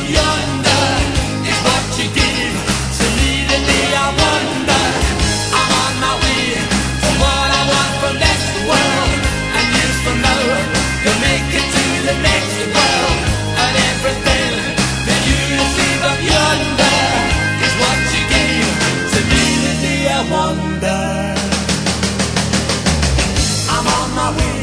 up yonder is what you give to me today. I wonder, I'm on my way to what I want from this world, and years from now to make it to the next world, and everything that you receive up yonder is what you gave to me today. I wonder, I'm on my way